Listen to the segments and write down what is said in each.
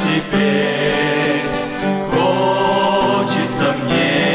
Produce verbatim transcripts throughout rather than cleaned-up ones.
теперь хочется мне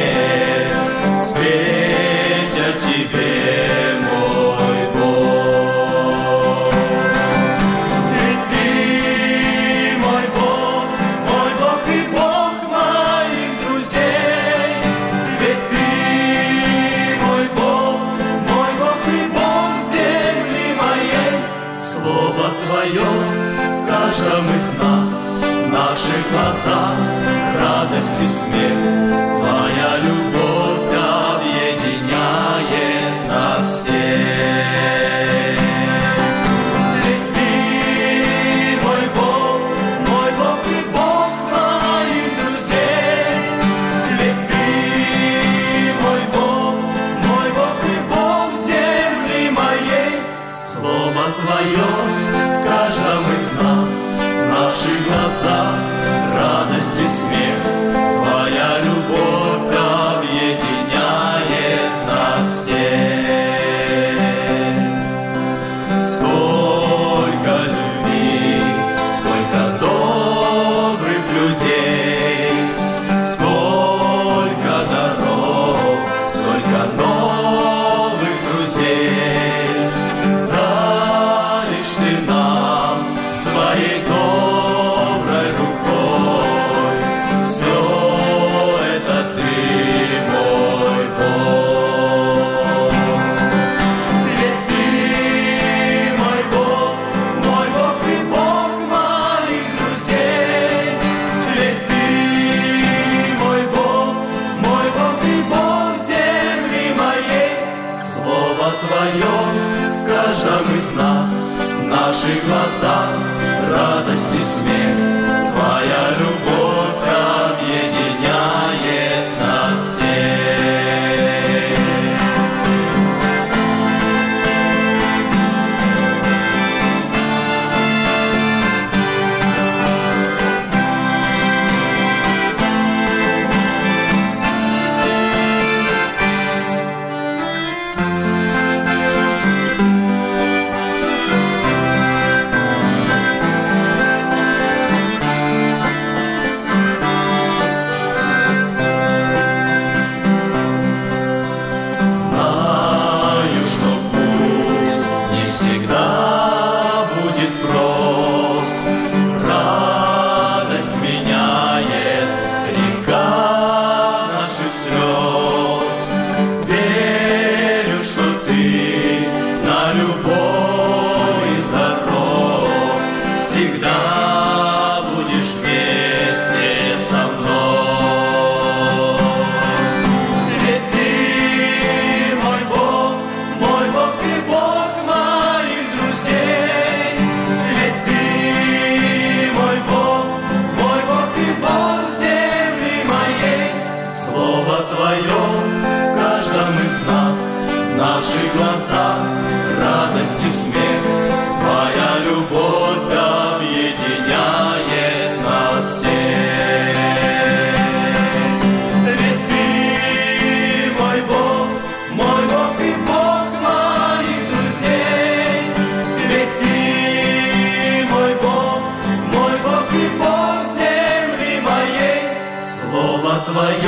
спеть о тебе, мой Бог. Ведь ты мой Бог, мой Бог и Бог моих друзей. Ведь ты мой Бог, мой Бог и Бог земли моей. Слово Твое в каждом из нас, в наших глазах радость и смех. Твоя любовь объединяет нас всех. Ведь ты мой Бог, мой Бог и Бог моих друзей. Ведь ты мой Бог, мой Бог и Бог земли моей. Слово Твое в каждом из нас, в наших глазах радость и смех. Твоя любовь объединяет нас всех. Сколько любви, сколько добрых людей, сколько дорог, сколько новых друзей. Даришь Ты нам своей доброй рукой. Все это Ты, мой Бог. Ведь Ты мой Бог, мой Бог и Бог моих друзей. Ведь Ты мой Бог, мой Бог и Бог земли моей. Слово Твое в каждом из нас, в наших глазах радость и смех. Твоя любовь объединяет нас всех. Знаю, что путь не всегда будет прост. Радость меняет река наших слез. Верю, что Ты на любой из дорог всегда будешь вместе со мной. Ведь Ты мой Бог, мой Бог и Бог моих друзей. Ведь Ты мой Бог, мой Бог и Бог земли моей. Слово Твое в каждом из нас, в наших глазах радость и смех. Твоя любовь объединяет нас всех. Ведь Ты мой Бог, мой Бог и Бог моих друзей. Ведь Ты мой Бог, мой Бог и Бог земли моей. Слово Твое